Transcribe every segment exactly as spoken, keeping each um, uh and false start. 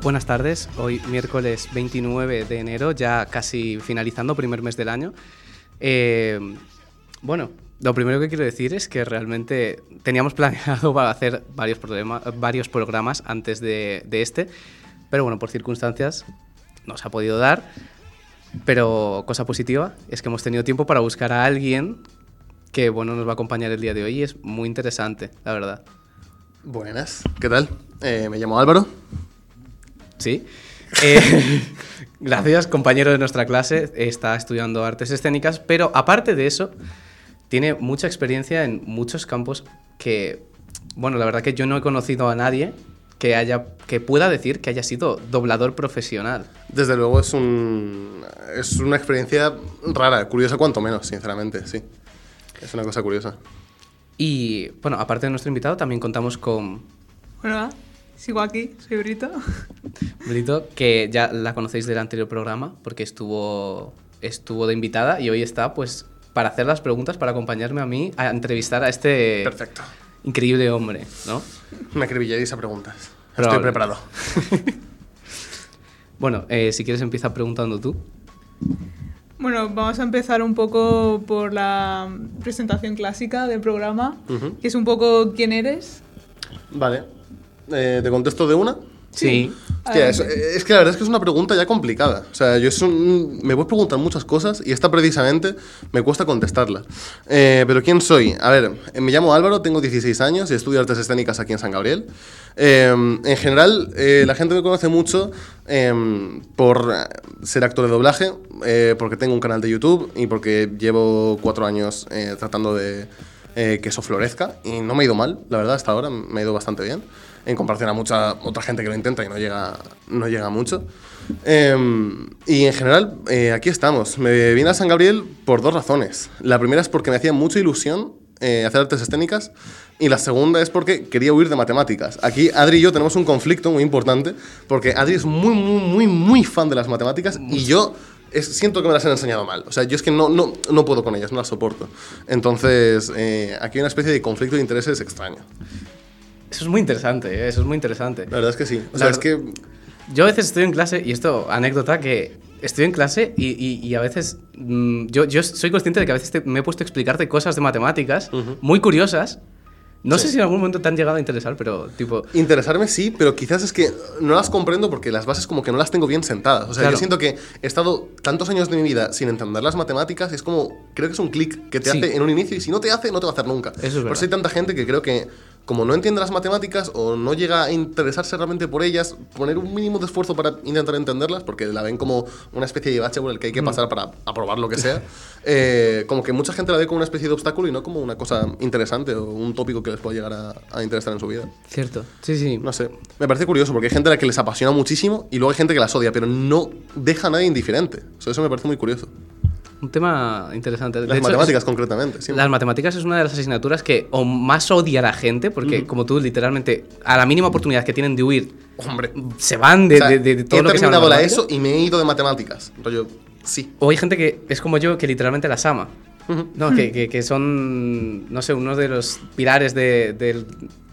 Buenas tardes, hoy miércoles veintinueve de enero, ya casi finalizando, primer mes del año. Eh, bueno, lo primero que quiero decir es que realmente teníamos planeado hacer varios, problema, varios programas antes de, de este, pero bueno, por circunstancias no se ha podido dar. Pero cosa positiva es que hemos tenido tiempo para buscar a alguien que bueno, nos va a acompañar el día de hoy y es muy interesante, la verdad. Buenas, ¿qué tal? Eh, me llamo Álvaro. Sí. Eh, gracias, compañero de nuestra clase, está estudiando artes escénicas, pero aparte de eso, tiene mucha experiencia en muchos campos que, bueno, la verdad que yo no he conocido a nadie que haya que pueda decir que haya sido doblador profesional. Desde luego es un es una experiencia rara, curiosa cuanto menos, sinceramente, sí. Es una cosa curiosa. Y, bueno, aparte de nuestro invitado, también contamos con... Hola, sigo aquí, soy Brito. Brito, que ya la conocéis del anterior programa, porque estuvo, estuvo de invitada y hoy está, pues, para hacer las preguntas, para acompañarme a mí a entrevistar a este... Perfecto. Increíble hombre, ¿no? Me acribillaréis a preguntas. Estoy preparado. Bueno, eh, si quieres empieza preguntando tú. Bueno, vamos a empezar un poco por la presentación clásica del programa, uh-huh. que es un poco quién eres. Vale. Eh, ¿Te contesto de una? Sí. Hostia, es, es que la verdad es que es una pregunta ya complicada. O sea, yo es un, me voy a preguntar muchas cosas y esta precisamente me cuesta contestarla. Eh, pero ¿quién soy? A ver, me llamo Álvaro, tengo dieciséis años y estudio artes escénicas aquí en San Gabriel. Eh, en general, eh, la gente me conoce mucho eh, por ser actor de doblaje, eh, porque tengo un canal de YouTube y porque llevo cuatro años eh, tratando de eh, que eso florezca y no me ha ido mal, la verdad, hasta ahora me ha ido bastante bien, en comparación a mucha otra gente que lo intenta y no llega, no llega mucho. Eh, y en general, eh, aquí estamos. Me vine a San Gabriel por dos razones. La primera es porque me hacía mucha ilusión eh, hacer artes escénicas y la segunda es porque quería huir de matemáticas. Aquí Adri y yo tenemos un conflicto muy importante porque Adri es muy, muy, muy, muy fan de las matemáticas y yo es, siento que me las han enseñado mal. O sea, yo es que no, no, no puedo con ellas, no las soporto. Entonces, eh, aquí hay una especie de conflicto de intereses extraño. Eso es muy interesante, ¿eh? Eso es muy interesante. La verdad es que sí. O sea, la, es que... Yo a veces estoy en clase, y esto, anécdota, que estoy en clase y, y, y a veces... Mmm, yo, yo soy consciente de que a veces te, me he puesto a explicarte cosas de matemáticas uh-huh. muy curiosas. No sí. sé si en algún momento te han llegado a interesar, pero tipo... Interesarme sí, pero quizás es que no las comprendo porque las bases como que no las tengo bien sentadas. O sea, claro. Yo siento que he estado tantos años de mi vida sin entender las matemáticas y es como... Creo que es un clic que te sí. hace en un inicio y si no te hace, no te va a hacer nunca. Eso es Por eso hay tanta gente que creo que como no entiende las matemáticas o no llega a interesarse realmente por ellas, poner un mínimo de esfuerzo para intentar entenderlas, porque la ven como una especie de bache por el que hay que pasar para aprobar lo que sea, eh, como que mucha gente la ve como una especie de obstáculo y no como una cosa interesante o un tópico que les pueda llegar a, a interesar en su vida. Cierto, sí, sí. No sé, me parece curioso porque hay gente a la que les apasiona muchísimo y luego hay gente que las odia, pero no deja a nadie indiferente. O sea, eso me parece muy curioso. Un tema interesante. Las de hecho, matemáticas, es, concretamente. Siempre. Las matemáticas es una de las asignaturas que o más odia a la gente, porque mm. como tú, literalmente, a la mínima oportunidad que tienen de huir, hombre, se van de, o sea, de, de, de todo lo que se llama He terminado la ESO y me he ido de matemáticas. Rollo, sí. O hay gente que es como yo, que literalmente las ama. Uh-huh. No, que, que, que son, no sé, unos de los pilares de... de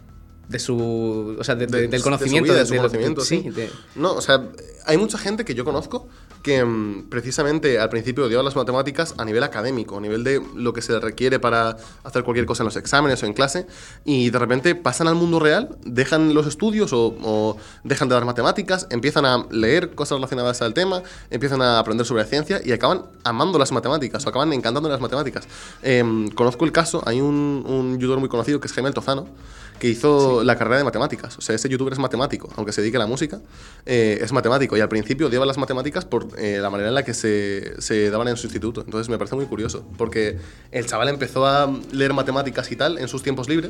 de su, o sea, de, de, de, del conocimiento, de su, vida, de su de, conocimiento, de, sí. sí de... No, o sea, hay mucha gente que yo conozco que mmm, precisamente al principio odiaba las matemáticas a nivel académico, a nivel de lo que se requiere para hacer cualquier cosa en los exámenes o en clase, y de repente pasan al mundo real, dejan los estudios o, o dejan de dar matemáticas, empiezan a leer cosas relacionadas al tema, empiezan a aprender sobre la ciencia y acaban amando las matemáticas o acaban encantando las matemáticas. Eh, conozco el caso, hay un, un youtuber muy conocido que es Jaime Altozano, que hizo sí. la carrera de matemáticas. O sea, ese youtuber es matemático, aunque se dedique a la música, eh, es matemático. Y al principio odiaba las matemáticas por eh, la manera en la que se, se daban en su instituto. Entonces me parece muy curioso, porque el chaval empezó a leer matemáticas y tal en sus tiempos libres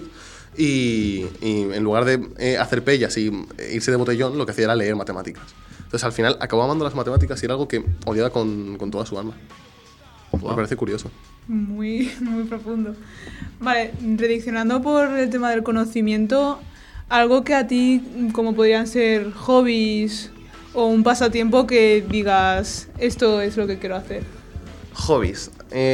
y, y en lugar de eh, hacer pellas y irse de botellón, lo que hacía era leer matemáticas. Entonces al final acabó amando las matemáticas y era algo que odiaba con, con toda su alma. Wow. Me parece curioso. Muy, muy profundo. Vale, rediccionando por el tema del conocimiento, algo que a ti, como podrían ser hobbies o un pasatiempo que digas, esto es lo que quiero hacer. Hobbies.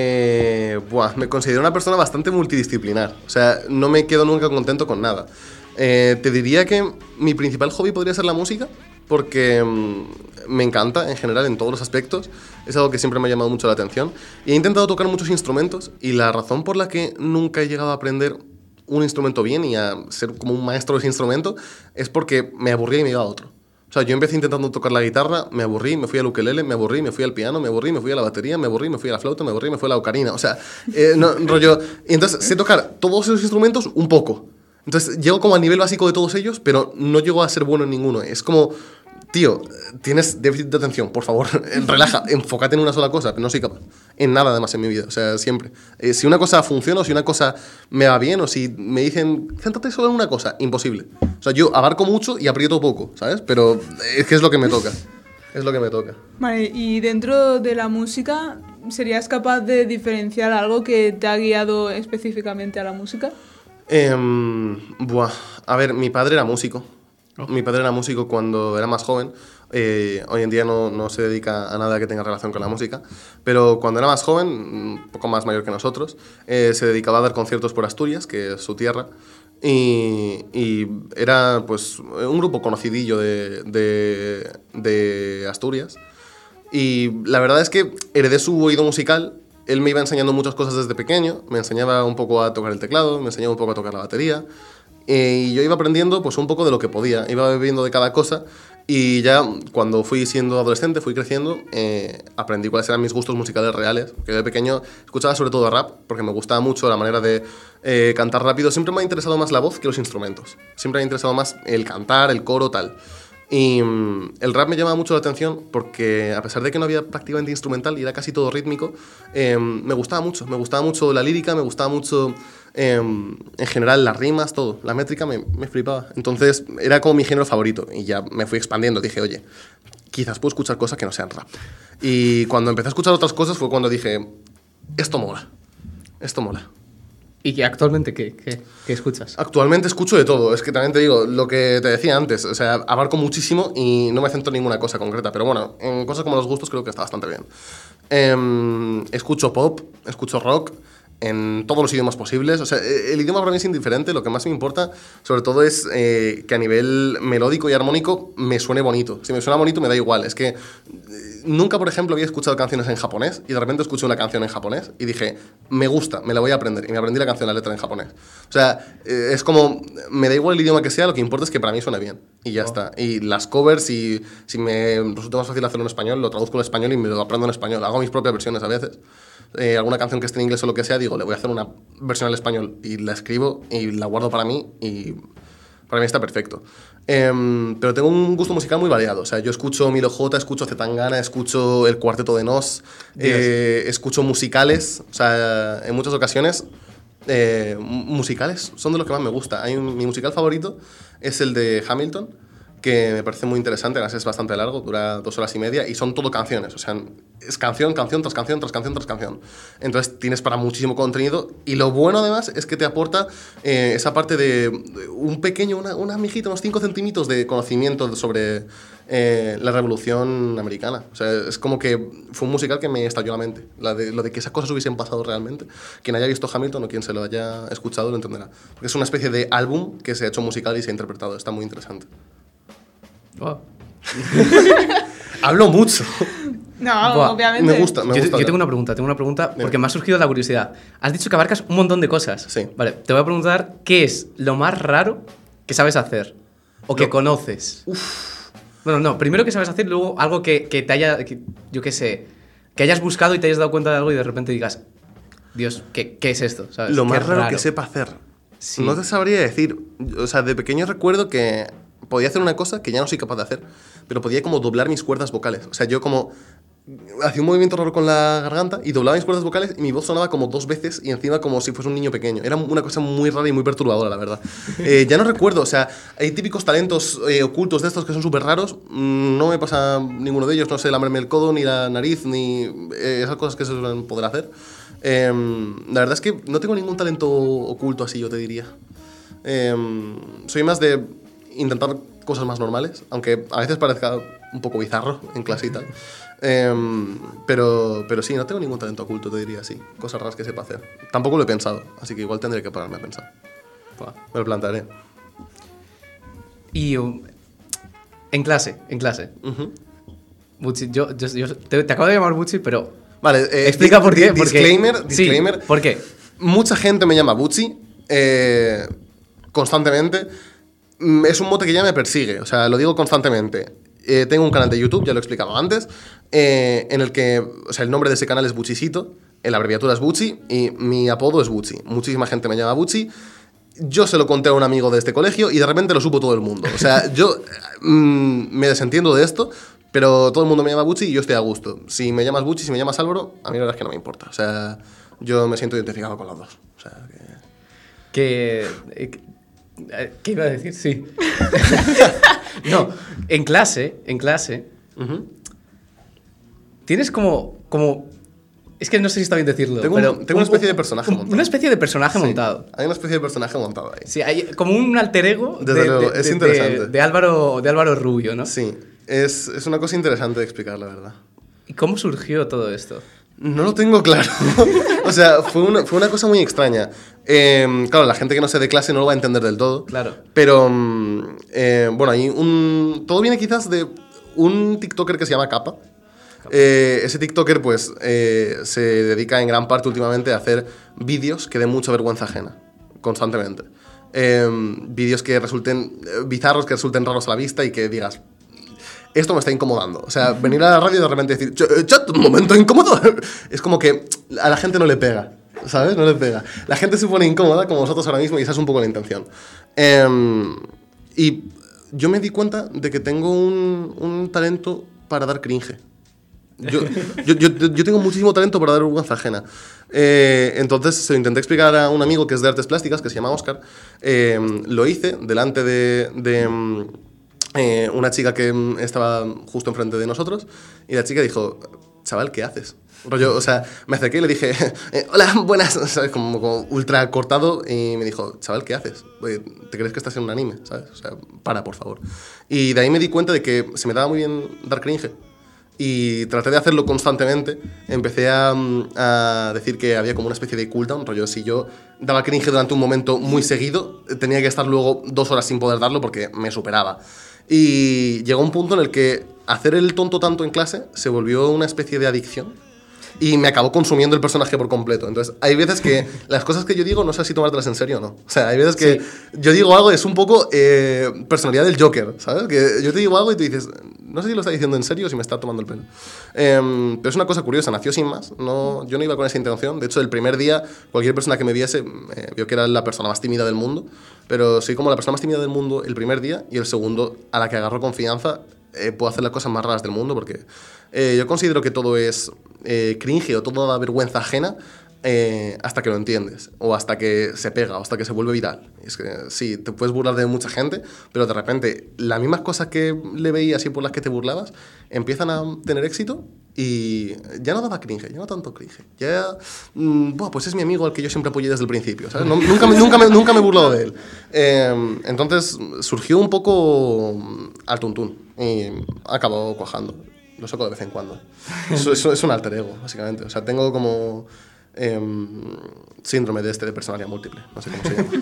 Eh, buah, me considero una persona bastante multidisciplinar. O sea, no me quedo nunca contento con nada. Eh, te diría que mi principal hobby podría ser la música. porque mm, me encanta en general en todos los aspectos. Es algo que siempre me ha llamado mucho la atención. Y he intentado tocar muchos instrumentos y la razón por la que nunca he llegado a aprender un instrumento bien y a ser como un maestro de ese instrumento es porque me aburría y me iba a otro. O sea, yo empecé intentando tocar la guitarra, me aburrí, me fui al ukelele, me aburrí, me fui al piano, me aburrí, me fui a la batería, me aburrí, me fui a la flauta, me aburrí, me fui a la ocarina. O sea, eh, no, rollo... Y entonces sé tocar todos esos instrumentos un poco. Entonces llego como al nivel básico de todos ellos, pero no llego a ser bueno en ninguno. Es como... Tío, tienes déficit de atención, por favor, relaja, enfócate en una sola cosa, pero no soy capaz en nada además en mi vida, o sea, siempre. Eh, si una cosa funciona o si una cosa me va bien o si me dicen, céntrate solo en una cosa, imposible. O sea, yo abarco mucho y aprieto poco, ¿sabes? Pero es que es lo que me toca, es lo que me toca. Vale, y dentro de la música, ¿serías capaz de diferenciar algo que te ha guiado específicamente a la música? Eh, buah, a ver, mi padre era músico. Mi padre era músico cuando era más joven. Eh, hoy en día no, no se dedica a nada que tenga relación con la música. Pero cuando era más joven, un poco más mayor que nosotros, eh, se dedicaba a dar conciertos por Asturias, que es su tierra. Y, y era pues un grupo conocidillo de, de, de Asturias. Y la verdad es que heredé su oído musical. Él me iba enseñando muchas cosas desde pequeño. Me enseñaba un poco a tocar el teclado, me enseñaba un poco a tocar la batería. Eh, y yo iba aprendiendo pues un poco de lo que podía, iba bebiendo de cada cosa y ya cuando fui siendo adolescente, fui creciendo, eh, aprendí cuáles eran mis gustos musicales reales. Que de pequeño escuchaba sobre todo rap porque me gustaba mucho la manera de eh, cantar rápido. Siempre me ha interesado más la voz que los instrumentos. Siempre me ha interesado más el cantar, el coro, tal. Y mm, el rap me llamaba mucho la atención porque a pesar de que no había prácticamente instrumental y era casi todo rítmico, eh, me gustaba mucho. Me gustaba mucho la lírica, me gustaba mucho eh, en general las rimas, todo. La métrica me, me flipaba. Entonces era como mi género favorito y ya me fui expandiendo. Dije, oye, quizás puedo escuchar cosas que no sean rap. Y cuando empecé a escuchar otras cosas fue cuando dije, esto mola, esto mola. ¿Y que actualmente qué, qué, qué escuchas? Actualmente escucho de todo. Es que también te digo lo que te decía antes. O sea, abarco muchísimo y no me centro en ninguna cosa concreta. Pero bueno, en cosas como los gustos creo que está bastante bien. Eh, escucho pop, escucho rock en todos los idiomas posibles. O sea, el idioma para mí es indiferente. Lo que más me importa, sobre todo, es eh, que a nivel melódico y armónico me suene bonito. Si me suena bonito, me da igual. Es que eh, nunca, por ejemplo, había escuchado canciones en japonés y de repente escuché una canción en japonés y dije, me gusta, me la voy a aprender. Y me aprendí la canción, la letra en japonés. O sea, eh, es como, me da igual el idioma que sea, lo que importa es que para mí suene bien. Y ya oh. está. Y las covers, y si me resulta más fácil hacerlo en español, lo traduzco en español y me lo aprendo en español. Hago mis propias versiones a veces. Eh, alguna canción que esté en inglés o lo que sea, digo, le voy a hacer una versión al español y la escribo y la guardo para mí y para mí está perfecto. Eh, pero tengo un gusto musical muy variado. O sea, yo escucho Milo J, escucho Zetangana, escucho el Cuarteto de Nos, eh, escucho musicales. O sea, en muchas ocasiones eh, musicales son de los que más me gusta. Hay un, mi musical favorito es el de Hamilton, que me parece muy interesante, además es bastante largo, dura dos horas y media y son todo canciones, o sea, es canción, canción, tras canción, tras canción, tras canción. Entonces tienes para muchísimo contenido y lo bueno además es que te aporta eh, esa parte de un pequeño, una, una mijita, unos cinco centímetros de conocimiento sobre eh, la Revolución Americana. O sea, es como que fue un musical que me estalló la mente, la de, lo de que esas cosas hubiesen pasado realmente. Quien haya visto Hamilton o quien se lo haya escuchado lo entenderá. Porque es una especie de álbum que se ha hecho musical y se ha interpretado, está muy interesante. Wow. Hablo mucho. No, Buah, obviamente. Me gusta, me yo, gusta. yo tengo una pregunta, tengo una pregunta porque me ha surgido la curiosidad. Has dicho que abarcas un montón de cosas. Sí. Vale, te voy a preguntar qué es lo más raro que sabes hacer o que Lo... conoces. Uf. Bueno, no, primero que sabes hacer, luego algo que, que te haya, que, yo qué sé, que hayas buscado y te hayas dado cuenta de algo y de repente digas, Dios, ¿qué, qué es esto? ¿Sabes? Lo más raro, raro que sepa hacer. Sí. No te sabría decir. O sea, de pequeño recuerdo que podía hacer una cosa que ya no soy capaz de hacer, pero podía como doblar mis cuerdas vocales. O sea, yo como hacía un movimiento raro con la garganta y doblaba mis cuerdas vocales y mi voz sonaba como dos veces y encima como si fuese un niño pequeño. Era una cosa muy rara y muy perturbadora, la verdad. Eh, ya no recuerdo, o sea, hay típicos talentos eh, ocultos de estos que son súper raros. Mm, no me pasa ninguno de ellos, no sé lamerme el codo, ni la nariz, ni eh, esas cosas que se suelen poder hacer. Eh, la verdad es que no tengo ningún talento oculto así, yo te diría. Eh, soy más de intentar cosas más normales, aunque a veces parezca un poco bizarro en clase y tal. Eh, pero, pero sí, no tengo ningún talento oculto, te diría así. Cosas raras que sepa hacer. Tampoco lo he pensado, así que igual tendré que pararme a pensar. Buah, me lo plantearé. Y um, En clase, en clase. Uh-huh. Buchi, yo, yo, yo te, te acabo de llamar Buchi, pero... Vale, eh, explica por qué. Disclaimer, porque, disclaimer. Sí, ¿por qué? Mucha gente me llama Buchi eh, constantemente. Es un mote que ya me persigue, o sea, lo digo constantemente. Eh, tengo un canal de YouTube, ya lo he explicado antes, eh, en el que, o sea, el nombre de ese canal es Buchisito, la abreviatura es Buchi y mi apodo es Buchi. Muchísima gente me llama Buchi. Yo se lo conté a un amigo de este colegio y de repente lo supo todo el mundo. O sea, yo mmm, me desentiendo de esto, pero todo el mundo me llama Buchi y yo estoy a gusto. Si me llamas Buchi, si me llamas Álvaro, a mí la verdad es que no me importa. O sea, yo me siento identificado con los dos. O sea, que... que ¿Qué iba a decir? Sí. No, en clase, en clase, uh-huh. tienes como, como... Es que no sé si está bien decirlo, tengo pero... Un, tengo una especie de personaje montado. Una especie de personaje sí, montado. Hay una especie de personaje montado ahí. Sí, hay como un alter ego Desde de, luego, de, es de, interesante. De, de, Álvaro, de Álvaro Rubio, ¿no? Sí, es, es una cosa interesante de explicar, la verdad. ¿Y cómo surgió todo esto? No lo tengo claro. O sea, fue una, fue una cosa muy extraña. Eh, claro, la gente que no sé de clase no lo va a entender del todo. Claro. Pero, eh, bueno, hay un... Todo viene quizás de un TikToker que se llama Capa. Eh, ese TikToker, pues, eh, se dedica en gran parte últimamente a hacer vídeos que den mucha vergüenza ajena, constantemente. Eh, vídeos que resulten bizarros, que resulten raros a la vista y que digas... Esto me está incomodando. O sea, venir a la radio y de repente decir, chat, un momento incómodo. Es como que a la gente no le pega, ¿sabes? No le pega. La gente se pone incómoda, como vosotros ahora mismo, y esa es un poco la intención. Eh, y yo me di cuenta de que tengo un, un talento para dar cringe. Yo, yo, yo, yo tengo muchísimo talento para dar vergüenza ajena. Eh, entonces se lo intenté explicar a un amigo que es de artes plásticas, que se llama Óscar. Eh, lo hice delante de... de Eh, una chica que estaba justo enfrente de nosotros y la chica dijo, chaval, ¿qué haces? Rollo, o sea, me acerqué y le dije, eh, hola, buenas, ¿sabes? Como, como ultra cortado y me dijo, chaval, ¿qué haces? ¿Te crees que estás en un anime? ¿Sabes? O sea, para, por favor. Y de ahí me di cuenta de que se me daba muy bien dar cringe y traté de hacerlo constantemente. Empecé a, a decir que había como una especie de cooldown, rollo, si yo daba cringe durante un momento muy seguido, tenía que estar luego dos horas sin poder darlo porque me superaba. Y llegó un punto en el que hacer el tonto tanto en clase se volvió una especie de adicción y me acabó consumiendo el personaje por completo. Entonces, hay veces que las cosas que yo digo no sé si tomártelas en serio o no. O sea, hay veces que sí. Yo digo algo, es un poco eh, personalidad del Joker, ¿sabes? Que yo te digo algo y tú dices, no sé si lo está diciendo en serio o si me está tomando el pelo. Eh, pero es una cosa curiosa, nació sin más. No, yo no iba con esa intención. De hecho, el primer día, cualquier persona que me viese eh, vio que era la persona más tímida del mundo. Pero soy como la persona más tímida del mundo el primer día y el segundo, a la que agarro confianza, eh, puedo hacer las cosas más raras del mundo porque eh, yo considero que todo es eh, cringe o todo da vergüenza ajena eh, hasta que lo entiendes o hasta que se pega o hasta que se vuelve viral. Es que sí, te puedes burlar de mucha gente, pero de repente las mismas cosas que le veías y por las que te burlabas empiezan a tener éxito y ya no daba cringe, ya no tanto cringe. Ya, mmm, buah, pues es mi amigo al que yo siempre apoyé desde el principio, ¿sabes? No, nunca, me, nunca, me, nunca me he burlado de él. Eh, entonces surgió un poco al tuntún y acabó cuajando. Lo saco de vez en cuando. Eso, eso es un alter ego, básicamente. O sea, tengo como eh, síndrome de este de personalidad múltiple. No sé cómo se llama.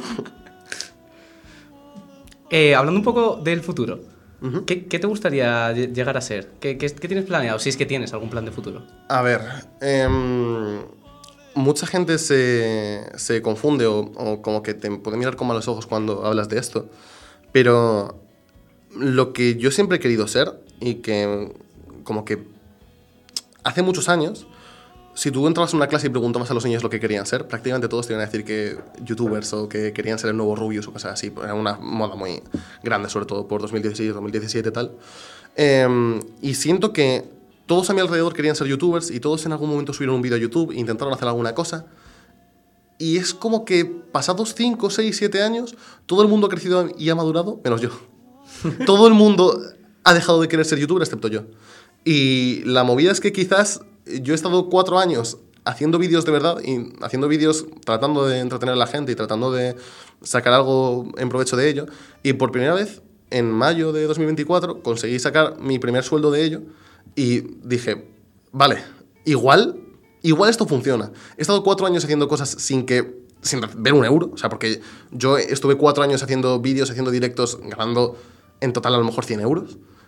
eh, hablando un poco del futuro, uh-huh. ¿qué, ¿qué te gustaría llegar a ser? ¿Qué, qué, ¿Qué tienes planeado? Si es que tienes algún plan de futuro. A ver, eh, mucha gente se, se confunde o, o como que te puede mirar con malos ojos cuando hablas de esto, pero lo que yo siempre he querido ser y que como que hace muchos años, si tú entrabas en una clase y preguntabas a los niños lo que querían ser, prácticamente todos te iban a decir que youtubers o que querían ser el nuevo Rubius o cosas así. Era una moda muy grande, sobre todo por dos mil dieciséis, dos mil diecisiete y tal. Eh, y siento que todos a mi alrededor querían ser youtubers y todos en algún momento subieron un vídeo a YouTube e intentaron hacer alguna cosa. Y es como que pasados cinco, seis, siete años, todo el mundo ha crecido y ha madurado, menos yo. Todo el mundo ha dejado de querer ser youtuber, excepto yo. Y la movida es que quizás yo he estado cuatro años haciendo vídeos de verdad y haciendo vídeos tratando de entretener a la gente y tratando de sacar algo en provecho de ello. Y por primera vez, en mayo de dos mil veinticuatro, conseguí sacar mi primer sueldo de ello y dije, vale, igual, igual esto funciona. He estado cuatro años haciendo cosas sin que, sin ver un euro. O sea, porque yo estuve cuatro años haciendo vídeos, haciendo directos, ganando en total a lo mejor cien euros.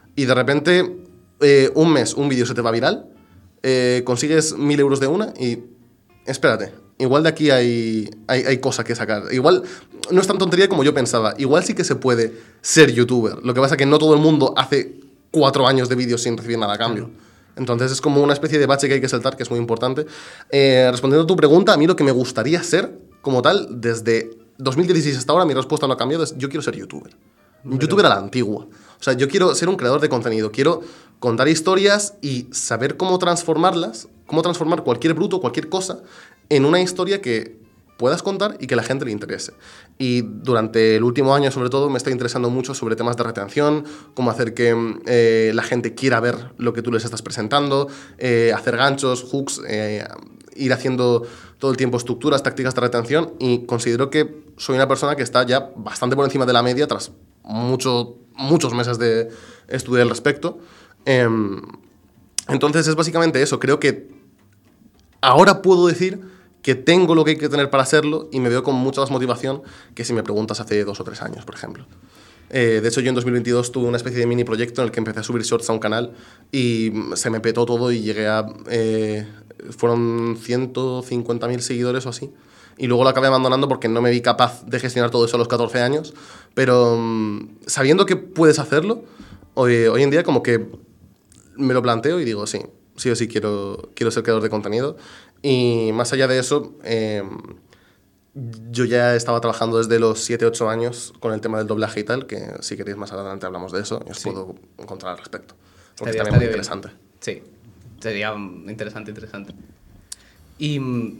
y de repente eh, un mes un vídeo se te va viral, eh, consigues mil euros de una y espérate, igual de aquí hay, hay, hay cosa que sacar. Igual no es tan tontería como yo pensaba, igual sí que se puede ser youtuber, lo que pasa es que no todo el mundo hace cuatro años de vídeos sin recibir nada a cambio. Claro. Entonces es como una especie de bache que hay que saltar, que es muy importante. Eh, respondiendo a tu pregunta, a mí lo que me gustaría ser, como tal, desde dos mil dieciséis hasta ahora, mi respuesta no ha cambiado, es yo quiero ser youtuber. Pero... youtuber a la antigua. O sea, yo quiero ser un creador de contenido, quiero contar historias y saber cómo transformarlas, cómo transformar cualquier bruto, cualquier cosa, en una historia que puedas contar y que a la gente le interese. Y durante el último año, sobre todo, me estoy interesando mucho sobre temas de retención, cómo hacer que eh, la gente quiera ver lo que tú les estás presentando, eh, hacer ganchos, hooks, eh, ir haciendo todo el tiempo estructuras, tácticas de retención, y considero que soy una persona que está ya bastante por encima de la media tras mucho, muchos meses de estudiar al respecto. Eh, entonces es básicamente eso. Creo que ahora puedo decir que tengo lo que hay que tener para hacerlo y me veo con mucha más motivación que si me preguntas hace dos o tres años, por ejemplo. Eh, de hecho, yo en dos mil veintidós tuve una especie de mini proyecto en el que empecé a subir shorts a un canal y se me petó todo y llegué a... Eh, fueron ciento cincuenta mil seguidores o así. Y luego lo acabé abandonando porque no me vi capaz de gestionar todo eso a los catorce años. Pero um, sabiendo que puedes hacerlo, hoy, hoy en día como que me lo planteo y digo, sí, sí o sí quiero, quiero ser creador de contenido. Y más allá de eso, eh, yo ya estaba trabajando desde los siete ocho años con el tema del doblaje y tal, que si queréis más adelante hablamos de eso y os sí. puedo encontrar al respecto. Porque estaría, también muy interesante. Bien. Sí, sería interesante, interesante. Y,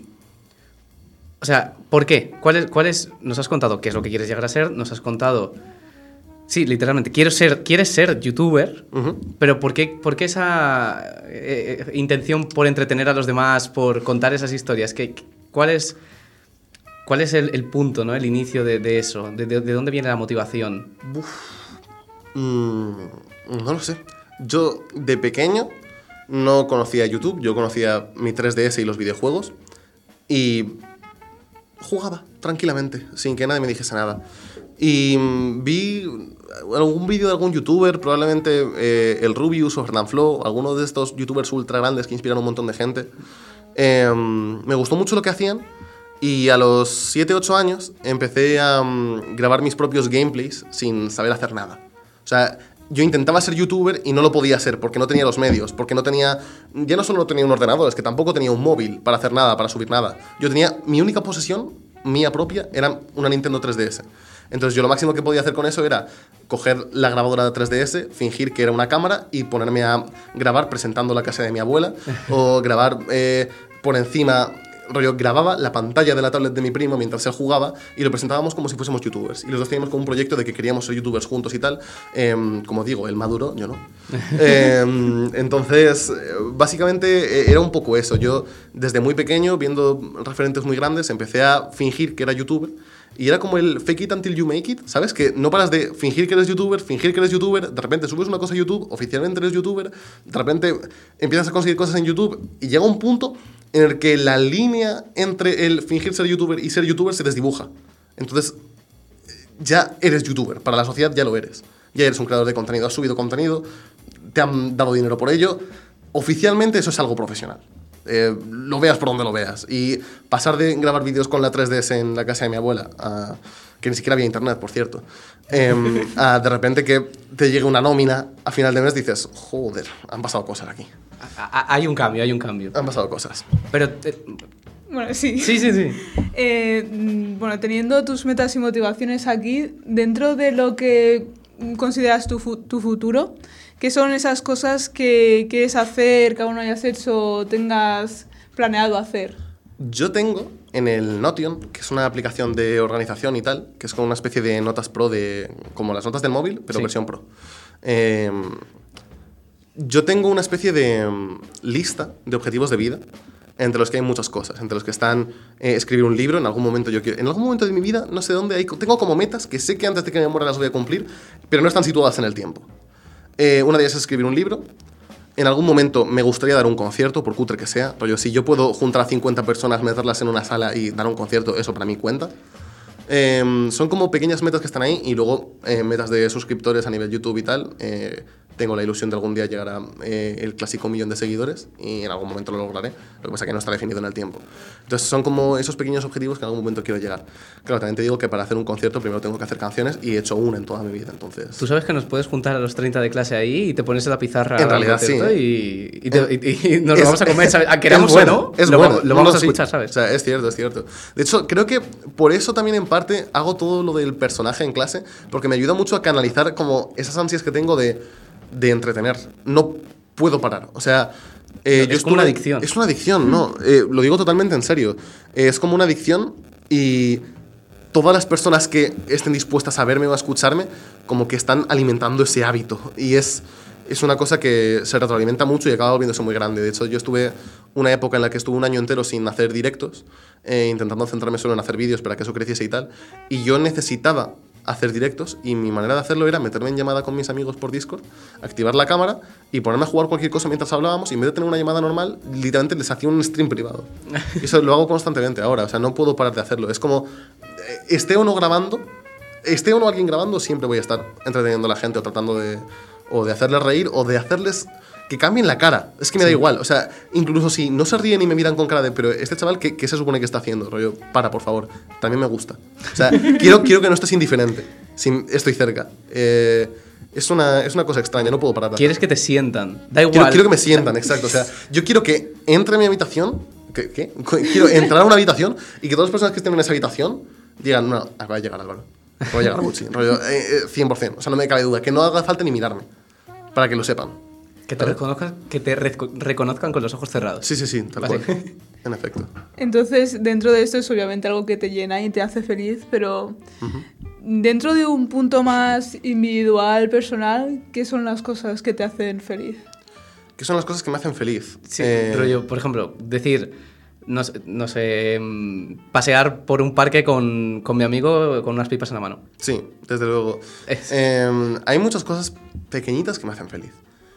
o sea, ¿por qué? ¿Cuál es, cuál es, nos has contado qué es lo que quieres llegar a ser, nos has contado... Sí, literalmente, quiero ser, quieres ser youtuber, uh-huh. pero ¿por qué, por qué esa eh, intención por entretener a los demás, por contar esas historias? ¿Qué, cuál es, cuál es el, el punto, ¿no? El inicio de, de eso? ¿De, de, ¿De dónde viene la motivación? Mm, no lo sé. Yo, de pequeño, no conocía YouTube. Yo conocía mi tres D S y los videojuegos. Y jugaba tranquilamente, sin que nadie me dijese nada. Y vi algún vídeo de algún youtuber, probablemente eh, el Rubius o Fernanfloo, alguno de estos youtubers ultra grandes que inspiran a un montón de gente. Eh, me gustó mucho lo que hacían y a los siete ocho años empecé a um, grabar mis propios gameplays sin saber hacer nada. O sea, yo intentaba ser youtuber y no lo podía ser porque no tenía los medios, porque no tenía... Ya no solo no tenía un ordenador, es que tampoco tenía un móvil para hacer nada, para subir nada. Yo tenía... Mi única posesión, mía propia, era una Nintendo tres D S. Entonces yo lo máximo que podía hacer con eso era coger la grabadora de tres D S, fingir que era una cámara y ponerme a grabar presentando la casa de mi abuela o grabar eh, por encima, rollo, grababa la pantalla de la tablet de mi primo mientras él jugaba y lo presentábamos como si fuésemos youtubers. Y los dos teníamos como un proyecto de que queríamos ser youtubers juntos y tal. Eh, como digo, él maduro, yo no. Eh, entonces, básicamente era un poco eso. Yo desde muy pequeño, viendo referentes muy grandes, empecé a fingir que era youtuber. Y era como el fake it until you make it, ¿sabes? Que no paras de fingir que eres youtuber, fingir que eres youtuber, de repente subes una cosa a YouTube, oficialmente eres youtuber, de repente empiezas a conseguir cosas en YouTube y llega un punto en el que la línea entre el fingir ser youtuber y ser youtuber se desdibuja. Entonces, ya eres youtuber, para la sociedad ya lo eres. Ya eres un creador de contenido, has subido contenido, te han dado dinero por ello. Oficialmente eso es algo profesional. Eh, lo veas por donde lo veas. Y pasar de grabar vídeos con la tres D S en la casa de mi abuela, a, que ni siquiera había internet, por cierto, eh, a de repente que te llegue una nómina a final de mes, dices, joder, han pasado cosas aquí. Hay un cambio, hay un cambio. Han pasado cosas. Pero... Te... Bueno, sí. Sí, sí, sí. Eh, bueno, teniendo tus metas y motivaciones aquí, dentro de lo que consideras tu, fu- tu futuro, ¿qué son esas cosas que quieres hacer, que aún no hayas hecho o tengas planeado hacer? Yo tengo en el Notion, que es una aplicación de organización y tal, que es como una especie de notas pro, de como las notas del móvil, pero sí. Versión pro. Eh, yo tengo una especie de um, lista de objetivos de vida, entre los que hay muchas cosas, entre los que están eh, escribir un libro, en algún momento yo quiero... En algún momento de mi vida, no sé dónde, hay, tengo como metas que sé que antes de que me muera las voy a cumplir, pero no están situadas en el tiempo. Eh, una de ellas es escribir un libro. En algún momento me gustaría dar un concierto, por cutre que sea. Rollo, si yo puedo juntar a cincuenta personas, meterlas en una sala y dar un concierto, eso para mí cuenta. Eh, son como pequeñas metas que están ahí y luego eh, metas de suscriptores a nivel YouTube y tal. Eh, tengo la ilusión de algún día llegar a eh, el clásico millón de seguidores y en algún momento lo lograré, lo que pasa es que no está definido en el tiempo. Entonces son como esos pequeños objetivos que en algún momento quiero llegar. Claro, también te digo que para hacer un concierto primero tengo que hacer canciones y he hecho una en toda mi vida, entonces... Tú sabes que nos puedes juntar a los treinta de clase ahí y te pones en la pizarra en realidad sí, ¿eh? y, y, te, y, y nos es, lo vamos a comer, ¿sabes? A queramos bueno, o no, es lo, bueno. lo vamos no, a escuchar, sí. ¿sabes? O sea, es cierto, es cierto. De hecho, creo que por eso también en parte hago todo lo del personaje en clase, porque me ayuda mucho a canalizar como esas ansias que tengo de, de entretener. No puedo parar, o sea... Eh, es yo estuve, como una adicción. Es una adicción, no, eh, lo digo totalmente en serio. Eh, es como una adicción y todas las personas que estén dispuestas a verme o a escucharme como que están alimentando ese hábito y es, es una cosa que se retroalimenta mucho y acaba volviéndose muy grande. De hecho, yo estuve una época en la que estuve un año entero sin hacer directos, eh, intentando centrarme solo en hacer vídeos para que eso creciese y tal, y yo necesitaba hacer directos y mi manera de hacerlo era meterme en llamada con mis amigos por Discord, activar la cámara y ponerme a jugar cualquier cosa mientras hablábamos y en vez de tener una llamada normal, literalmente les hacía un stream privado. Y eso lo hago constantemente ahora, o sea, no puedo parar de hacerlo. Es como, esté o no grabando, esté o no alguien grabando, siempre voy a estar entreteniendo a la gente o tratando de, o de hacerles reír o de hacerles que cambien la cara. Es que me da sí. igual, o sea, incluso si no se ríen y me miran con cara de, pero este chaval, ¿qué, qué se supone que está haciendo? Rollo, para, por favor, también me gusta. O sea, quiero, quiero que no estés indiferente, si estoy cerca. Eh, es, una, es una cosa extraña, no puedo parar. Quieres que te sientan, da igual. Quiero, quiero que me sientan, exacto. O sea, yo quiero que entre a mi habitación, ¿qué? ¿qué? Quiero entrar a una habitación y que todas las personas que estén en esa habitación digan, no, acaba de llegar Álvaro, acaba de llegar Gucci, rollo, eh, eh, cien por ciento. O sea, no me cabe duda, que no haga falta ni mirarme, para que lo sepan. Que te, reconozcan, que te re reconozcan con los ojos cerrados. Sí, sí, sí, tal cual. En efecto. Entonces, dentro de esto es obviamente algo que te llena y te hace feliz, pero uh-huh. dentro de un punto más individual, personal, ¿qué son las cosas que te hacen feliz? ¿Qué son las cosas que me hacen feliz? Sí, eh... rollo, por ejemplo, decir, no, no sé, pasear por un parque con, con mi amigo con unas pipas en la mano. Sí, desde luego. Eh, hay muchas cosas pequeñitas que me hacen feliz.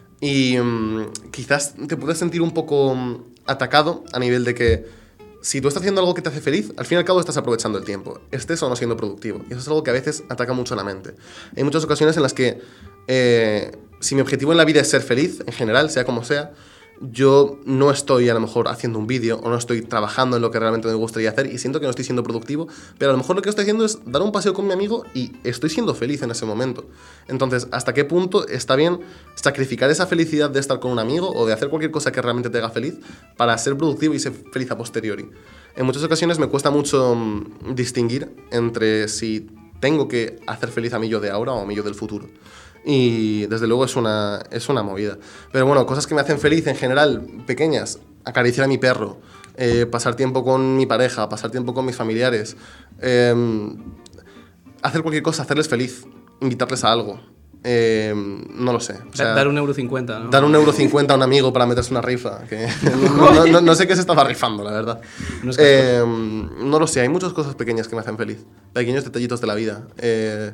Y um, quizás te puedes sentir un poco um, atacado a nivel de que si tú estás haciendo algo que te hace feliz, al fin y al cabo estás aprovechando el tiempo. Estés o no siendo productivo. Y eso es algo que a veces ataca mucho la mente. Hay muchas ocasiones en las que eh, si mi objetivo en la vida es ser feliz, en general, sea como sea, yo no estoy a lo mejor haciendo un vídeo o no estoy trabajando en lo que realmente me gustaría hacer y siento que no estoy siendo productivo, pero a lo mejor lo que estoy haciendo es dar un paseo con mi amigo y estoy siendo feliz en ese momento. Entonces, ¿hasta qué punto está bien sacrificar esa felicidad de estar con un amigo o de hacer cualquier cosa que realmente te haga feliz para ser productivo y ser feliz a posteriori? En muchas ocasiones me cuesta mucho um, distinguir entre si tengo que hacer feliz a mi yo de ahora o a mi yo del futuro. Y desde luego es una, es una movida. Pero bueno, cosas que me hacen feliz en general, pequeñas, acariciar a mi perro, eh, pasar tiempo con mi pareja, pasar tiempo con mis familiares, eh, hacer cualquier cosa, hacerles feliz, invitarles a algo. Eh, no lo sé. O sea, dar un euro cincuenta, ¿no? Dar un euro cincuenta a un amigo para meterse una rifa. Que no, no, no, no sé qué se estaba rifando, la verdad. No, es eh, no lo sé, hay muchas cosas pequeñas que me hacen feliz. Pequeños detallitos de la vida. Eh,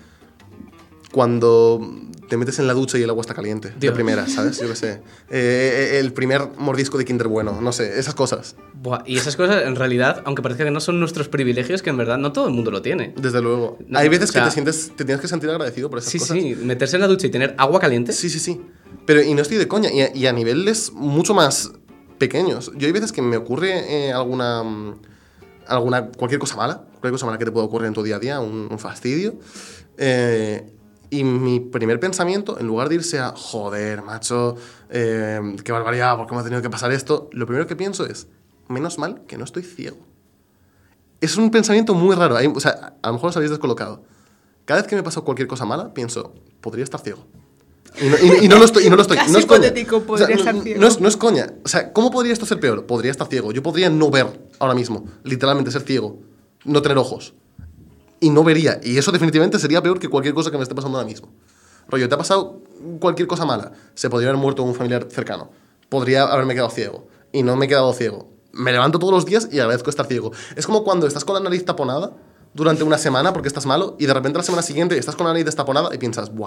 cuando te metes en la ducha y el agua está caliente, Dios. De primera, ¿sabes? Yo qué sé. Eh, el primer mordisco de Kinder Bueno, no sé, esas cosas. Buah, y esas cosas, en realidad, aunque parezca que no son nuestros privilegios, que en verdad no todo el mundo lo tiene. Desde luego. No, hay veces o sea, que te sientes, te tienes que sentir agradecido por esas sí, cosas. Sí, sí, meterse en la ducha y tener agua caliente. Sí, sí, sí. Pero, y no estoy de coña, y a, y a niveles mucho más pequeños. Yo hay veces que me ocurre eh, alguna, alguna, cualquier cosa mala, cualquier cosa mala que te pueda ocurrir en tu día a día, un, un fastidio, eh, y mi primer pensamiento, en lugar de irse a, joder, macho, eh, qué barbaridad, ¿por qué me ha tenido que pasar esto? Lo primero que pienso es, menos mal que no estoy ciego. Es un pensamiento muy raro. Hay, o sea, a lo mejor os habéis descolocado. Cada vez que me pasa cualquier cosa mala, pienso, podría estar ciego. Y no, y, y no lo estoy. Y no, lo estoy. No es coña. Podría o sea, estar ciego. No es, no es coña. O sea, ¿cómo podría esto ser peor? Podría estar ciego. Yo podría no ver ahora mismo. Literalmente ser ciego. No tener ojos. Y no vería. Y eso definitivamente sería peor que cualquier cosa que me esté pasando ahora mismo. Rollo, ¿te ha pasado cualquier cosa mala? Se podría haber muerto un familiar cercano. Podría haberme quedado ciego. Y no me he quedado ciego. Me levanto todos los días y agradezco estar ciego. Es como cuando estás con la nariz taponada durante una semana porque estás malo y de repente la semana siguiente estás con la nariz destaponada y piensas, buah,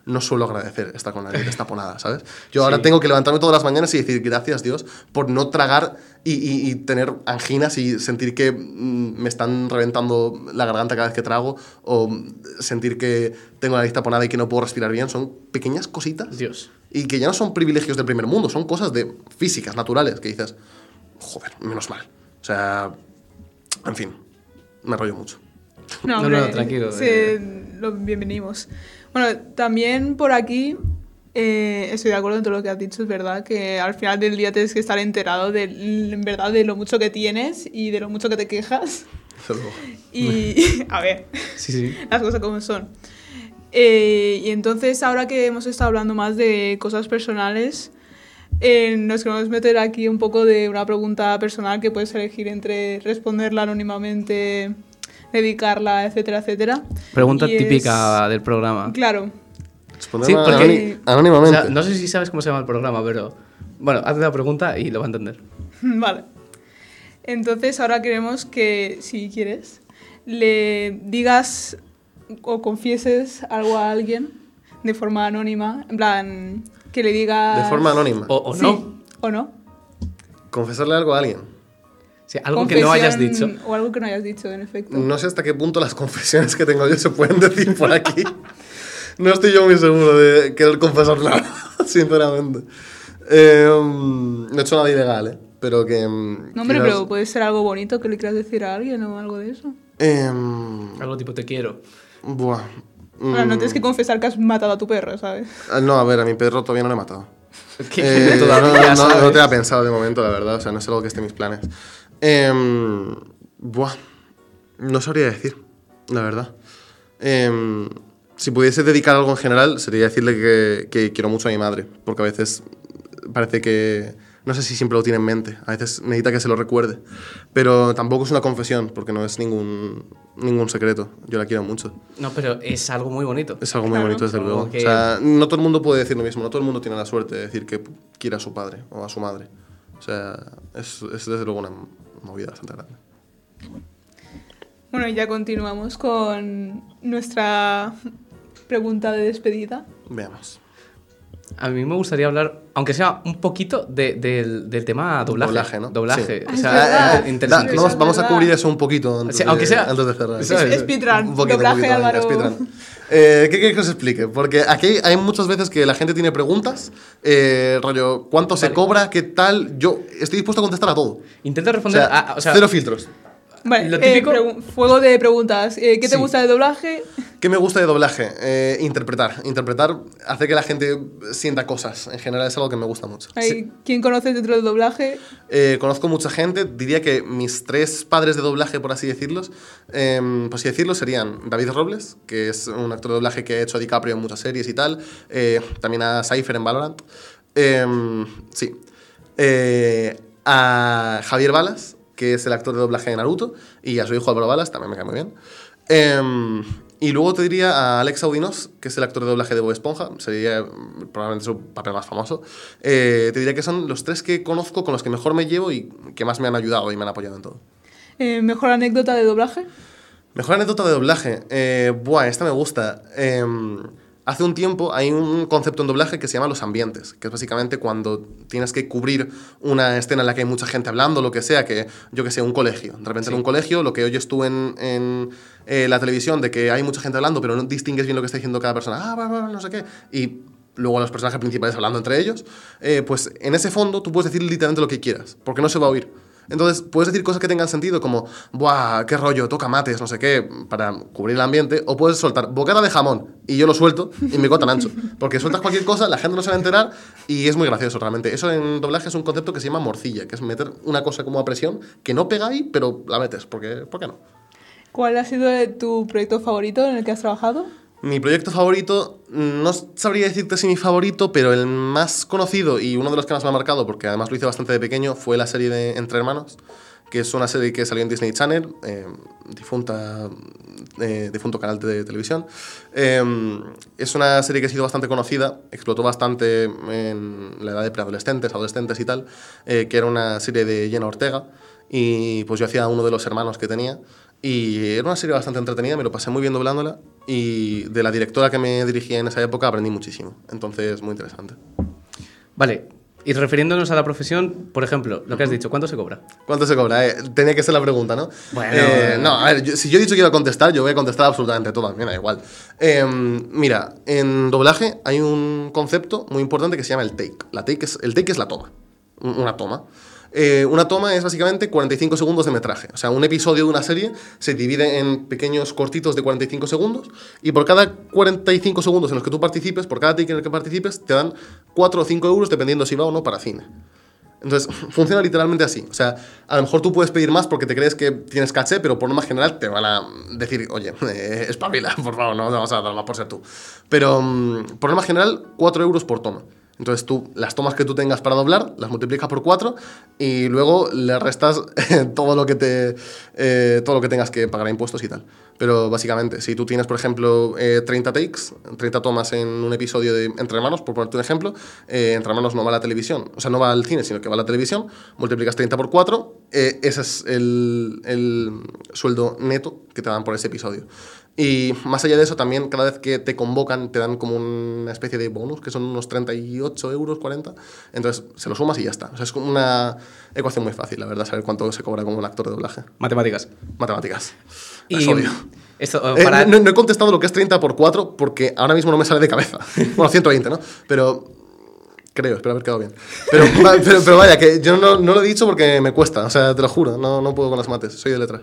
no suelo agradecer estar con la nariz destaponada, ¿sabes? Yo ahora Sí. tengo que levantarme todas las mañanas y decir gracias Dios por no tragar y, y, y tener anginas y sentir que mm, me están reventando la garganta cada vez que trago o sentir que tengo la nariz taponada y que no puedo respirar bien. Son pequeñas cositas Dios. y que ya no son privilegios del primer mundo, son cosas de físicas, naturales, que dices, joder, menos mal. O sea, en fin, me rollo mucho. No, No, hombre, no, tranquilo, sí, eh. lo bienvenimos. Bueno, también por aquí eh, estoy de acuerdo en todo lo que has dicho, es verdad que al final del día tienes que estar enterado de, en verdad, de lo mucho que tienes y de lo mucho que te quejas. Desde luego. Y, a ver, Sí, sí. las cosas como son. Eh, y entonces, ahora que hemos estado hablando más de cosas personales, eh, nos queremos meter aquí un poco de una pregunta personal que puedes elegir entre responderla anónimamente, dedicarla, etcétera, etcétera. Pregunta Y es- típica del programa. Claro. Responderme Sí, porque- anóni- O anónimamente. sea, no sé si sabes cómo se llama el programa, pero... Bueno, hazle la pregunta y lo va a entender. Vale. Entonces, ahora queremos que, si quieres, le digas o confieses algo a alguien de forma anónima. En plan, que le digas... De forma anónima. O, o Sí, no. o no. Confesarle algo a alguien. Sí, algo que no hayas dicho. Confesión- O algo que no hayas dicho, en efecto. No sé hasta qué punto las confesiones que tengo yo se pueden decir por aquí. No estoy yo muy seguro de querer confesar nada, sinceramente. Eh, um, no he hecho nada ilegal, ¿eh? Pero que... um, No, hombre, quizás- pero puede ser algo bonito que le quieras decir a alguien o algo de eso. Em, Algo tipo te quiero. buah. Ahora, no Mm, tienes que confesar que has matado a tu perro, ¿sabes? ah, No, a ver, a mi perro todavía no lo he matado. Que Eh, todavía, no, no, no ¿sabes? lo tenía pensado de momento, la verdad. O sea, no es algo que esté en mis planes. Em, buah. No sabría decir, la verdad. Em, si pudiese dedicar algo en general, sería decirle que, que quiero mucho a mi madre. Porque a veces parece que... No sé si siempre lo tiene en mente. A veces necesita que se lo recuerde. Pero tampoco es una confesión, porque no es ningún, ningún secreto. Yo la quiero mucho. No, pero es algo muy bonito. Es algo muy Claro. bonito, desde Como luego. que- O sea, no todo el mundo puede decir lo mismo. No todo el mundo tiene la suerte de decir que quiere a su padre o a su madre. O sea, es, es desde luego una movida bastante grande. Bueno, y ya continuamos con nuestra pregunta de despedida. Veamos. A mí me gustaría hablar, aunque sea un poquito, de- del, del tema doblaje. Doblaje, ¿no? Doblaje. Sí. O Ah, es sea, verdad. inter- interesante. Da- vamos, es vamos a verdad. cubrir eso un poquito antes, Sí, de, aunque sea- antes de cerrar. ¿sabes? Es speedrun, Un poquito, doblaje, un poquito, venga, Álvaro. speedrun. Eh, ¿Qué queréis que os explique? Porque aquí hay muchas veces que la gente tiene preguntas, eh, rollo, ¿cuánto se Vale. cobra? ¿Qué tal? Yo estoy dispuesto a contestar a todo. Intenta O responder sea, a... o sea, cero filtros. Vale, Lo eh, típico- pregu- fuego de preguntas. Eh, ¿Qué te Sí. gusta de doblaje? ¿Qué me gusta de doblaje? Eh, interpretar. Interpretar hace que la gente sienta cosas. En general es algo que me gusta mucho. Ay, ¿quién conoces dentro del doblaje? Eh, conozco mucha gente. Diría que mis tres padres de doblaje, por así decirlos, eh, por así decirlo, serían David Robles, que es un actor de doblaje que ha hecho a DiCaprio en muchas series y tal. Eh, también a Cypher en Valorant. Eh, sí. Eh, a Javier Balas, que es el actor de doblaje de Naruto, y a su hijo Álvaro Balas, también me cae muy bien. Eh, y luego te diría a Alex Audinos, que es el actor de doblaje de Bob Esponja, sería mm, probablemente su papel más famoso. Eh, te diría que son los tres que conozco con los que mejor me llevo y que más me han ayudado y me han apoyado en todo. Eh, ¿Mejor anécdota de doblaje? Mejor anécdota de doblaje. Eh, buah, esta me gusta. Eh, hace un tiempo hay un concepto en doblaje que se llama los ambientes, que es básicamente cuando tienes que cubrir una escena en la que hay mucha gente hablando, lo que sea, que yo que sé, un colegio. De repente Sí. en un colegio, lo que oyes tú en, en eh, la televisión de que hay mucha gente hablando, pero no distingues bien lo que está diciendo cada persona. Ah, bla, bla, bla, no sé qué. Y luego los personajes principales hablando entre ellos. Eh, pues en ese fondo tú puedes decir literalmente lo que quieras, porque no se va a oír. Entonces, puedes decir cosas que tengan sentido como, buah, qué rollo, toca mates, no sé qué, para cubrir el ambiente, o puedes soltar bocata de jamón y yo lo suelto y me cortan ancho. Porque sueltas cualquier cosa, la gente no se va a enterar y es muy gracioso realmente. Eso en doblaje es un concepto que se llama morcilla, que es meter una cosa como a presión que no pega ahí, pero la metes, porque, ¿por qué no? ¿Cuál ha sido eh, tu proyecto favorito en el que has trabajado? Mi proyecto favorito, no sabría decirte si mi favorito, pero el más conocido y uno de los que más me ha marcado, porque además lo hice bastante de pequeño, fue la serie de Entre Hermanos, que es una serie que salió en Disney Channel, eh, difunta, eh, difunto canal de televisión. Eh, es una serie que ha sido bastante conocida, explotó bastante en la edad de preadolescentes, adolescentes y tal, eh, que era una serie de Jenna Ortega, y pues yo hacía uno de los hermanos que tenía. Y era una serie bastante entretenida, me lo pasé muy bien doblándola y de la directora que me dirigía en esa época aprendí muchísimo. Entonces, muy interesante. Vale, y refiriéndonos a la profesión, por ejemplo, lo que has dicho, ¿cuánto se cobra? ¿Cuánto se cobra? Eh, tenía que ser la pregunta, ¿no? Bueno, Eh, no, a ver, yo- si yo he dicho que iba a contestar, yo voy a contestar absolutamente todo, a mí me da igual. Eh, mira, en doblaje hay un concepto muy importante que se llama el take. La take es, el take es la toma, un- una toma. Eh, una toma es básicamente cuarenta y cinco segundos de metraje. O sea, un episodio de una serie se divide en pequeños cortitos de cuarenta y cinco segundos y por cada cuarenta y cinco segundos en los que tú participes, por cada take en el que participes, te dan cuatro o cinco euros dependiendo si va o no para cine. Entonces, funciona literalmente así. O sea, a lo mejor tú puedes pedir más porque te crees que tienes caché, pero por norma general te van a decir, oye, eh, espabila, por favor, no vamos a dar más por ser tú. Pero, mm, por norma general, cuatro euros por toma. Entonces tú, las tomas que tú tengas para doblar, las multiplicas por cuatro y luego le restas todo lo que te eh, todo lo que tengas que pagar a impuestos y tal. Pero básicamente, si tú tienes, por ejemplo, eh, treinta takes, treinta tomas en un episodio de Entre Hermanos, por ponerte un ejemplo, eh, Entre Hermanos no va a la televisión, o sea, no va al cine, sino que va a la televisión, multiplicas treinta por cuatro, eh, ese es el, el sueldo neto que te dan por ese episodio. Y más allá de eso, también cada vez que te convocan te dan como una especie de bonus, que son unos treinta y ocho euros, cuarenta. Entonces se lo sumas y ya está. O sea, es como una ecuación muy fácil, la verdad, saber cuánto se cobra como un actor de doblaje. Matemáticas. Matemáticas. Y Las odio. esto, Eh, para... no, no he contestado lo que es treinta por cuatro porque ahora mismo no me sale de cabeza. Bueno, ciento veinte, ¿no? Pero... Creo, espero haber quedado bien. Pero, va- pero, pero vaya, que yo no, no lo he dicho porque me cuesta, o sea, te lo juro, no, no puedo con las mates, soy de letras.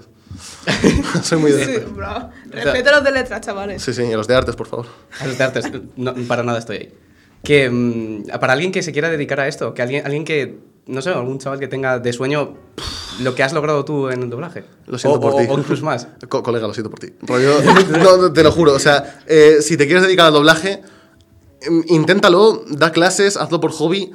Soy muy de Sí, letras. bravo. Respeto a los de letras, chavales. Sí, sí, y a los de artes, por favor. A los de artes, no, para nada estoy ahí. Que mm, para alguien que se quiera dedicar a esto, que alguien, alguien que, no sé, algún chaval que tenga de sueño lo que has logrado tú en el doblaje. Lo siento o, por o- ti. O incluso más. Co- colega, lo siento por ti. Rollo, no, no, te lo juro, o sea, eh, si te quieres dedicar al doblaje, em, inténtalo, da clases, hazlo por hobby,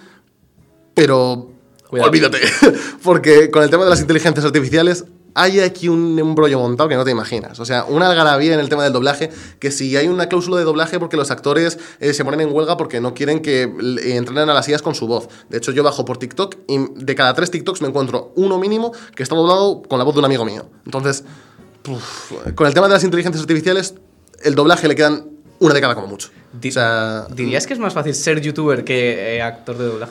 pero Cuidado. olvídate. Porque con el tema de las inteligencias artificiales hay aquí un embrollo montado que no te imaginas. O sea, una algarabía en el tema del doblaje, que si hay una cláusula de doblaje porque los actores eh, se ponen en huelga porque no quieren que le- entrenen a las I As con su voz. De hecho, yo bajo por TikTok y de cada tres TikToks me encuentro uno mínimo que está doblado con la voz de un amigo mío. Entonces, uf, con el tema de las inteligencias artificiales, el doblaje le quedan una década como mucho. Di- O sea, ¿Dirías que es más fácil ser youtuber que eh, actor de doblaje?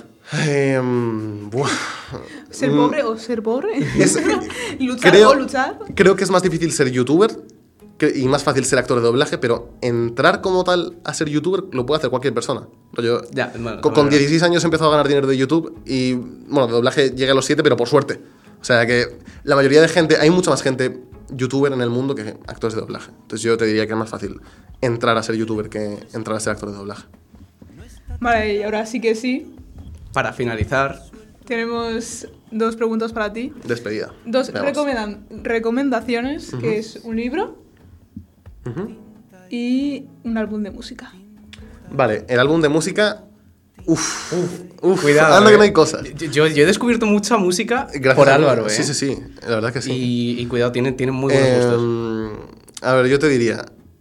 em, buah. ¿Ser Mm, pobre o ser pobre? es- ¿Luchar creo, o luchar? creo que es más difícil ser youtuber que- y más fácil ser actor de doblaje, pero entrar como tal a ser youtuber lo puede hacer cualquier persona. Yo, Ya, bueno, con, bueno, con bueno. dieciséis años he empezado a ganar dinero de YouTube y, bueno, de doblaje llegué a los siete, pero por suerte. O sea que la mayoría de gente, hay mucha más gente youtuber en el mundo que actores de doblaje. Entonces yo te diría que es más fácil entrar a ser youtuber que entrar a ser actor de doblaje. Vale, y ahora sí que sí. Para finalizar, Tenemos dos preguntas para ti. Despedida. Dos Veamos. recomendan- recomendaciones, que es un libro Ujú. y un álbum de música. Vale, el álbum de música... Uf, uf, cuidado. anda eh. que no hay cosas. Yo, yo he descubierto mucha música Gracias por a- Álvaro, ¿eh? Sí, sí, sí, la verdad que sí. Y, y cuidado, tiene, tiene muy buenos gustos. Eh, a ver, yo te diría,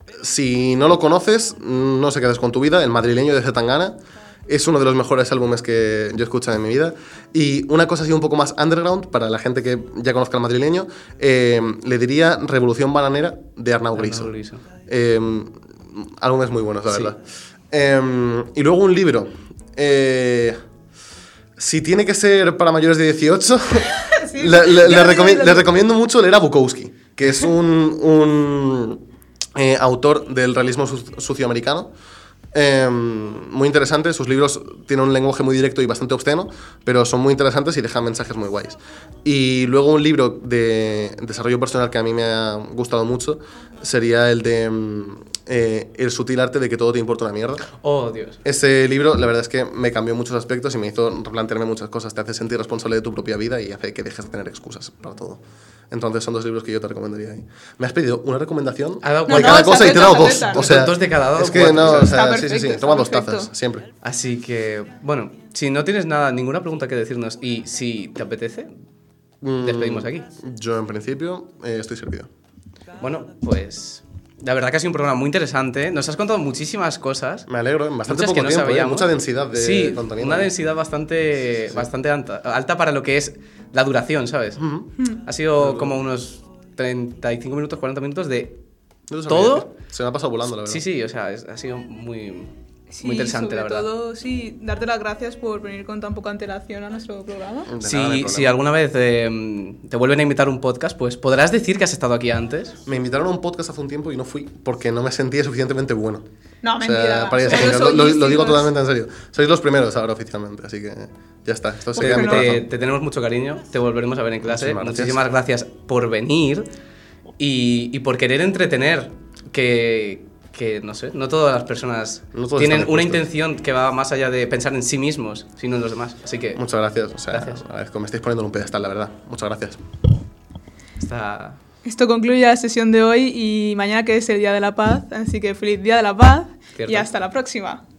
si no lo conoces, no se quedes con tu vida, El madrileño de Zetangana es uno de los mejores álbumes que yo he escuchado en mi vida. Y una cosa así un poco más underground, para la gente que ya conozca El madrileño, eh, le diría Revolución Bananera de Arnau Griso. Arnau Griso. Eh, álbumes muy buenos, la Sí. verdad. Eh, y luego un libro. Eh, si tiene que ser para mayores de dieciocho, Sí, le, le- yo le lo recomi- digo, lo le digo. recomiendo mucho leer a Bukowski, que es un, un, eh, autor del realismo su- sucioamericano. Eh, muy interesante, sus libros tienen un lenguaje muy directo y bastante obsceno, pero son muy interesantes y dejan mensajes muy guays. Y luego un libro de desarrollo personal que a mí me ha gustado mucho sería el de mm, eh, El sutil arte de que todo te importa una mierda. Oh, Dios. Ese libro, la verdad es que me cambió muchos aspectos y me hizo replantearme muchas cosas. Te hace sentir responsable de tu propia vida y hace que dejes de tener excusas para todo. Entonces son dos libros que yo te recomendaría ahí. Me has pedido una recomendación Ha dado de No, cada no, cosa y te he dado se dos. acepta, se O acepta. sea, Dos de cada, es que cuatro, no, o sea, o sea, está sí, sí, sí. perfecto, Toma está dos perfecto. tazas, siempre. Así que, bueno, si no tienes nada, ninguna pregunta que decirnos y si te apetece, Mm, despedimos aquí. Yo, en principio, eh, estoy servido. Bueno, pues la verdad que ha sido un programa muy interesante. Nos has contado muchísimas cosas. Me alegro, en bastante Muchas poco que no tiempo, ¿eh? sabíamos. Mucha densidad de sí, contenido. una densidad bastante, bastante alta, alta para lo que es la duración, ¿sabes? Ujú. Ha sido como unos treinta y cinco minutos, cuarenta minutos de No lo sabía todo. decir. Se me ha pasado volando, la verdad. Sí, sí, o sea, es- ha sido muy, Sí, muy interesante, sobre la verdad. todo, sí, darte las gracias por venir con tan poca antelación a nuestro programa. De nada, no hay Si, problema. si alguna vez eh, te vuelven a invitar a un podcast, pues podrás decir que has estado aquí antes. Me invitaron a un podcast hace un tiempo y no fui porque no me sentía suficientemente bueno. No, O sea, mentira. para que se Sois entienda, los lo, lo- lo digo holísticos. totalmente en serio. Sois los primeros ahora oficialmente, así que ya está. Esto se Te, queda en mi Bueno, te- corazón. te tenemos mucho cariño, te volveremos a ver en clase. Muchísimas gracias. Muchísimas gracias por venir y, y por querer entretener, que, que no sé, no todas las personas No todos tienen están una dispuestos. intención que va más allá de pensar en sí mismos, sino en los demás. Así que Muchas gracias. O sea, Gracias. agradezco. Me estáis poniendo en un pedestal, la verdad. Muchas gracias. está... Esto concluye la sesión de hoy y mañana que es el Día de la Paz, así que feliz Día de la Paz Cierto. y hasta la próxima.